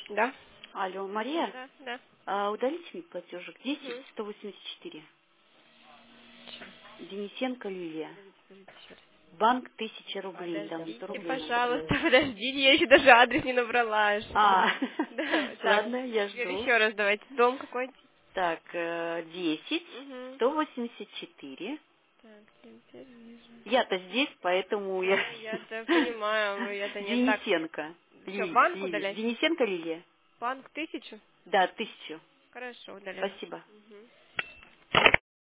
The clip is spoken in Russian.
Да? Алло, Мария, Да, да. удалите мне платежик Угу. 10-184. Денисенко Лилия. Подождите, еще раз. Банк 1000 рублей, там 100 Подождите, рублей надо пожалуйста, было. подождите, я еще даже адрес не набрала аж. А, Да, так, ладно, я теперь жду. еще раз давайте. Дом какой? Так, 10, Угу. 184. Так, теперь вижу. Я-то здесь, поэтому я... Ну, я-то понимаю, я-то не так. Денисенко. Что, банк Лилия. удалять? Денисенко Лилия? Банк 1000? Да, 1000. Хорошо, удаляю. Спасибо. Угу.